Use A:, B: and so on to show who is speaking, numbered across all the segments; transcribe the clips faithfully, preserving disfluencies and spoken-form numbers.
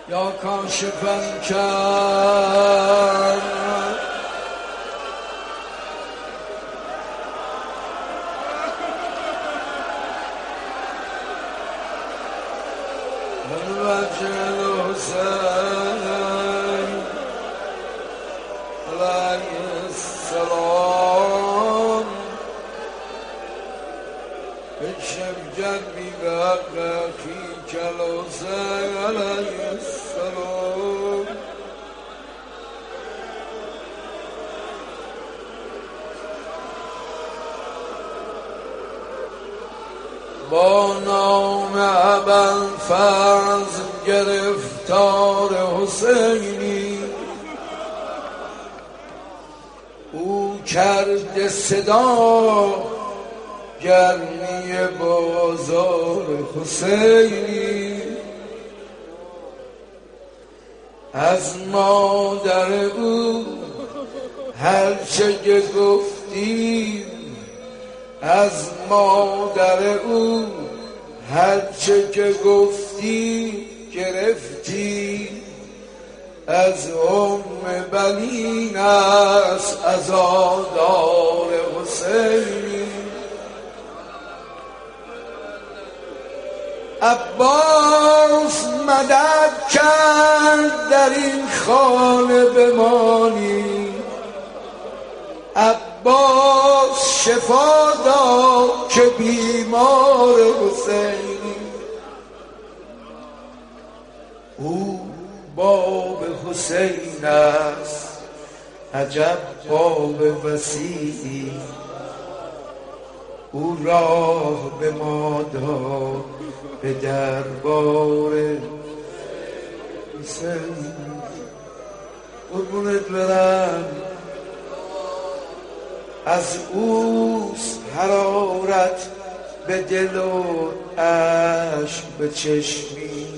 A: یا کاشفا کرد من وجه الحسین علیه السلام بکشف جنبی به حق اخیک الحسین علیه السلام با نام ابوالفضل گرفتار حسینی او کرده صدا گرمی بازار حسینی از مادر او هرچه که گفتیم از مادر او هرچه که گفتی گرفتی از ام بنین است عزادار حسینی عباس مدد کرد در این خانه بمانی عباس شفا داد که بیمار حسینی او باب حسین است عجب باب وسیعی او راه به ما داد به دربار حسین قربونت برم از اوست حرارت به دل و عشق به چشمی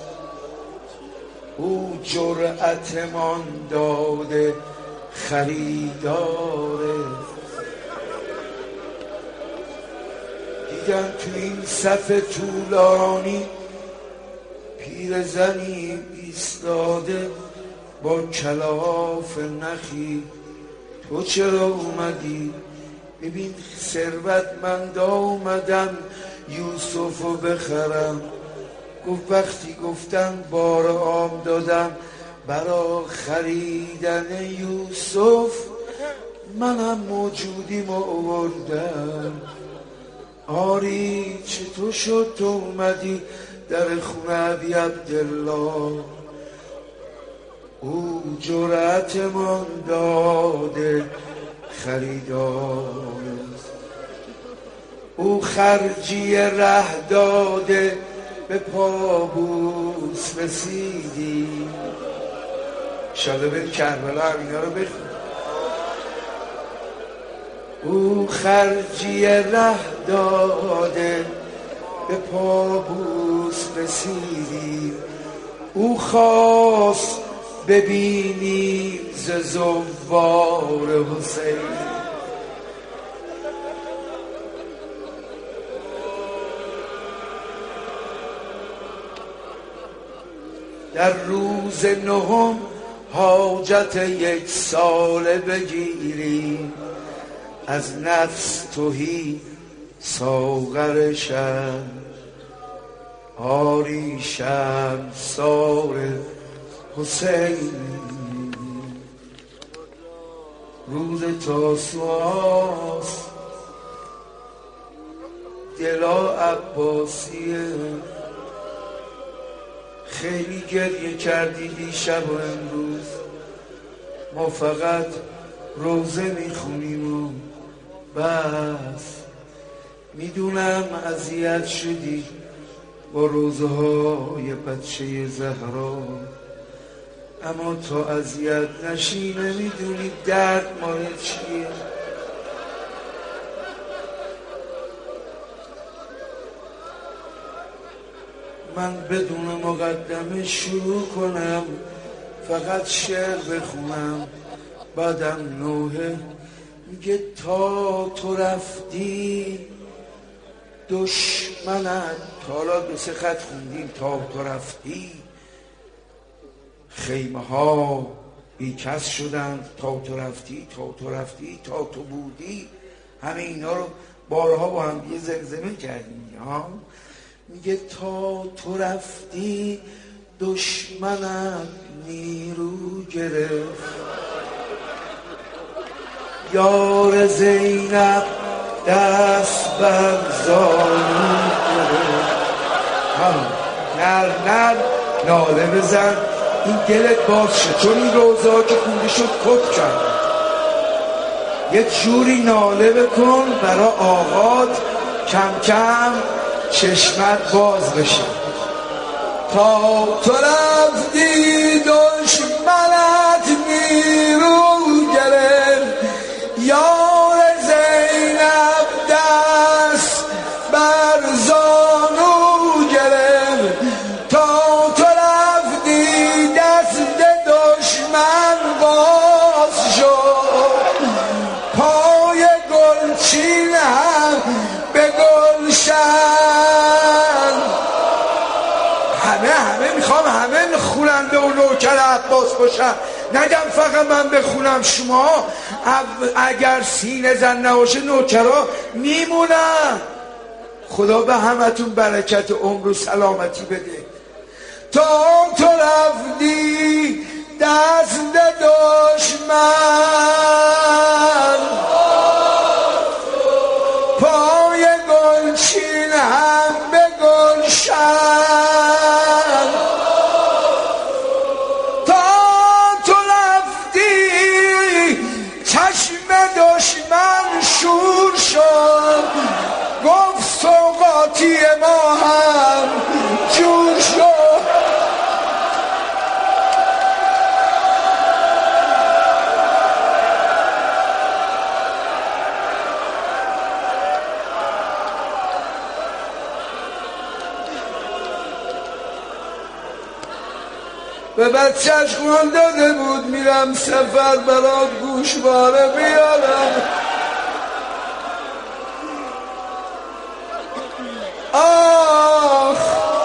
A: او جرأتمان داده خریداره دیدم تو این صف طولانی پیرزنی ایستاده با کلاف نخی تو چرا اومدی؟ ببین ثروتمند اومدم یوسفو بخرم گفت وقتی گفتن بار عام دادم برا خریدن یوسف منم موجودیم و آوردم آری چطور شد تو اومدی در خونه ابی عبدالله او جرأتمان داده خریدار او خرجی ره داده به پابوس رسیدی شاده به کربلا همینا رو بخون او خرجی ره داده به پابوس رسیدی او خواست ببینی ز زوار حسین در روز نهم حاجت یک ساله بگیری از نفس تهی ساغرشم آری شمسار حسین روز تاسوعاست دلا عباسیه خیلی گریه کردی دیشب و امروز ما فقط روزه میخونیم و بس میدونم اذیت شدی با روزه های بچه زهرا اما تا اذیت نشی نمیدونی درد مال چیه من بدون مقدمه شروع کنم فقط شعر بخونم بعدم نوحه میگه تا تو رفتی دشمنت تا حالا دو سه خط خوندیم تا تو رفتی خیمه ها بیکس شدند تا تو رفتی، تا تو رفتی، تا تو بودی. همه اینا رو بارها با هم یه زمزمه کردیم ها. میگه تا تو رفتی دشمنت نیرو گرفت، یار زینب دست بر زانو گرفت. نر نر ناله بزن این دلت باز شد، چون این روزا که خونده شد کت کرد. یه جوری ناله بکن برا آقات کم کم چشمت باز بشه. تا تو رفتی دشمنت نیرو گرفت، یار زینب دست بر زانو گرفت. تا تو رفتی دست دشمن باز شد، پای گلچین هم به گلشن. همه همه میخوام همه خوننده و نوکر عباس باشن، نگم فقط من بخونم. شما اگر سینه زن نباشه نوکرها میمونن. خدا به همتون برکت عمر و سلامتی بده. تا تو رفتی دست دشمن، پای گلچین هم به گلشن. تا تو رفتی چشم دشمن شور شد، گفت سوقاتی ما هم جور شد. به بچهش قول داده بود میرم سفر برات گوشواره بیارم. آخ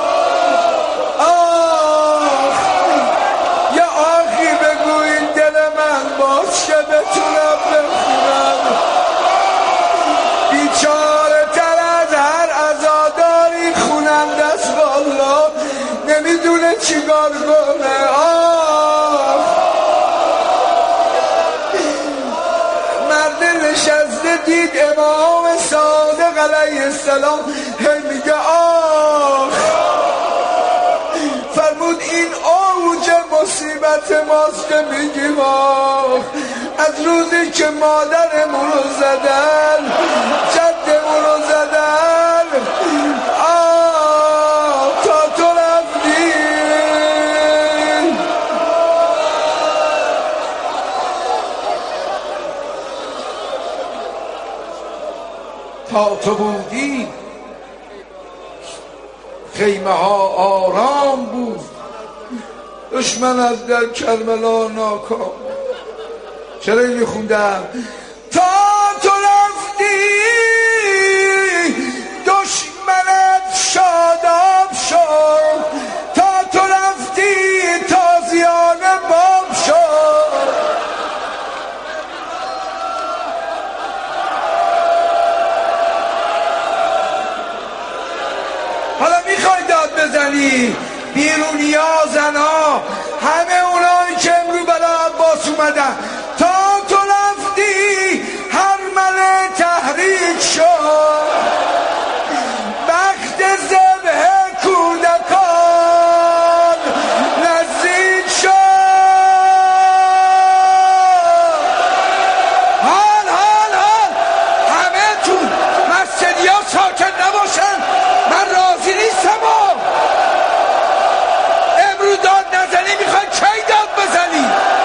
A: آخ یه آخی بگو این دل من باز که بتونم بخونم. بیچاره تر از هر عزاداری خوننده است والا، نمیدونه چیکار کنه. آخ مرد نشسته دید امام صادق علیه السلام هی میگه آخ. فرمود این اوج مصیبت ماست که میگیم آخ. از روزی که مادرمون رو زدن، جدمون رو زدن، آخ تا تو رفتی. تا تو بودی خیمه ها آرام بود، دشمن از در کربلا ناکام. چرا اینی خوندم؟ تا تو رفتی دشمنت شاداب شد، تا تو رفتی تازیانه باب شد. حالا میخوای داد بزنی بیرونی ها، زنا، همه اونایی که امرو بلا عباس اومدن. تا تو رفتی هر مله تحریک شد، وقت ذبح کودکان نزدیک شد. حال حال حال همه تو مسجدی ها ساکت نباشن، من راضی نیستم. امرو داد نزنی میخوای کی داد بزنی؟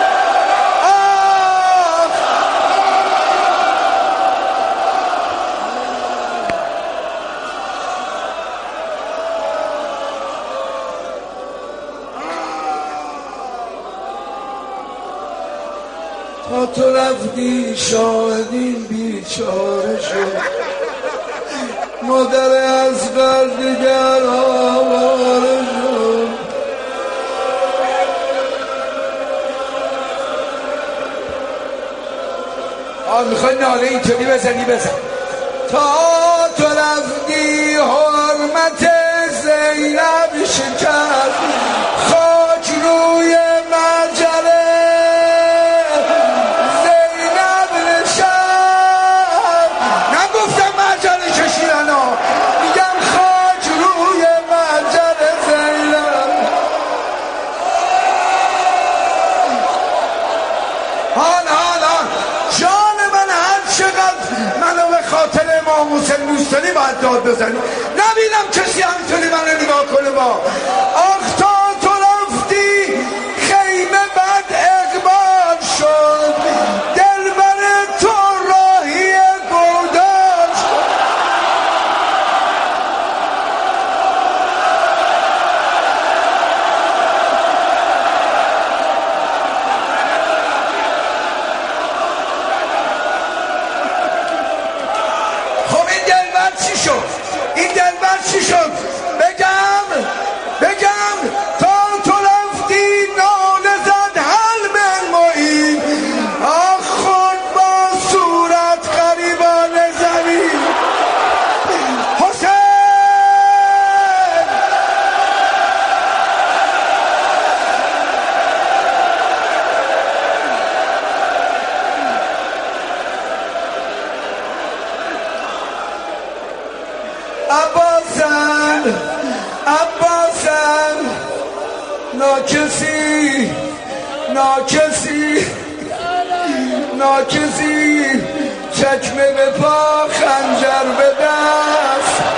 A: تا تو رفتی شاهدین بیچاره شد، مادر اصغر دیگر آواره شد. میخوای ناله اینطوری بزنی بزن. تا تو رفتی حرمت زینب شکست، خاک روی مجره زینب نشست. نگفتم مجره کشیدن ها، میگم خاک روی مجره زینب. حال حال حال جان من، هر چقدر منو به خاطر امام حسین دوست داری باید داد بزنی. نبینم کسی همینطوری منو نگاه کنه. با آخ تا تو رفتی خیمه بد اقبال شد، دلبر تو راهی گودال شد. خب این دلبر چی شد؟ این دلبر چی شد؟ بگم بگم تا تو رفتی ناله زد حل من معین، آخ خود با صورت غریبانه زمین. حسین عباسم عباسم ناکسی ناکسی ناکسی، چکمه به پا خنجر به دست.